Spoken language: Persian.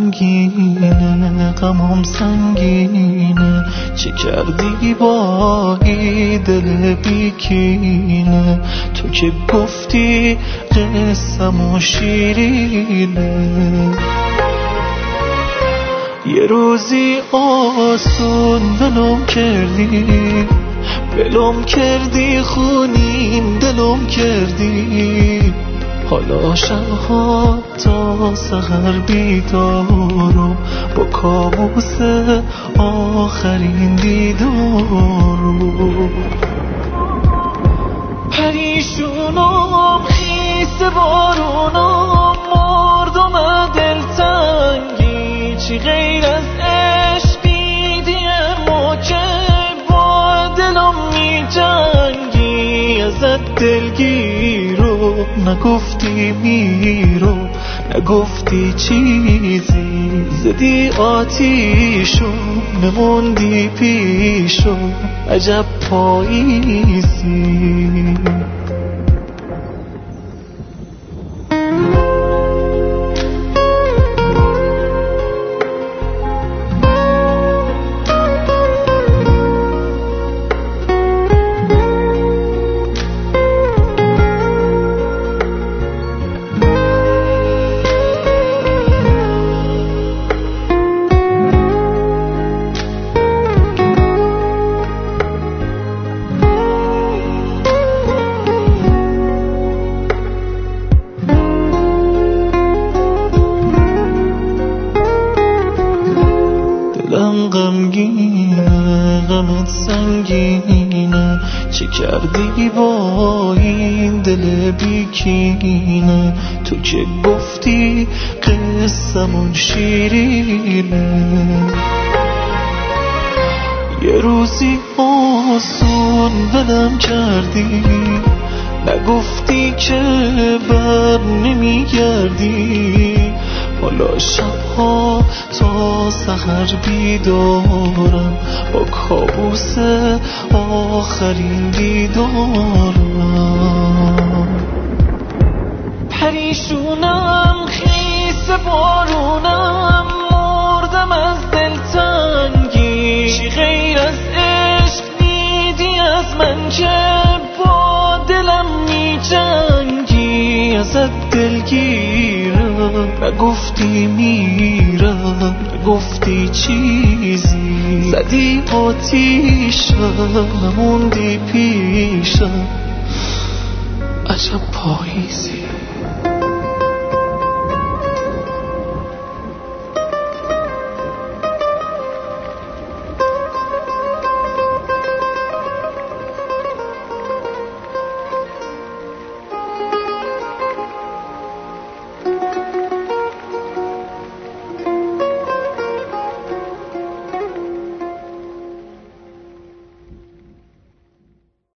غمگینه، غمم سنگینه، چه کردی با این دل بیکینه؟ تو که گفتی قصه‌مو شیرینه. یه روزی آسون ولم کردی خونین دلم کردی. حالا شبها تا سحر بیدارم با کابوس آخرین دیدارم. پریشونم خیس بارونم، مردم دلتنگی، چی غیر از عشق دیدیم و که با دلم می جنگی. ازت دلگیرو نگفتی میرو، نگفتی چیزی، زدی آتیشو نموندی پیشو، عجب پاییزی. دلم غمگینه، غمت سنگینه، چه کردی با این دل بیکینه؟ تو که گفتی قصه‌مون شیرینه. یه روزی آسون ولم کردی، نگفتی که بر نمیگردی. حالا شبها تا سحر بیدارم با کابوس آخرین دیدارم. پریشونم خیس بارونم، مردم از دلتنگی، چی غیر از عشق دیدی از من که با دلم می جنگی. ازت دلگیرم نگفتی میرم، نگفتی چیزی، زدی آتیشم نموندی پیشم، عجب پاییزی.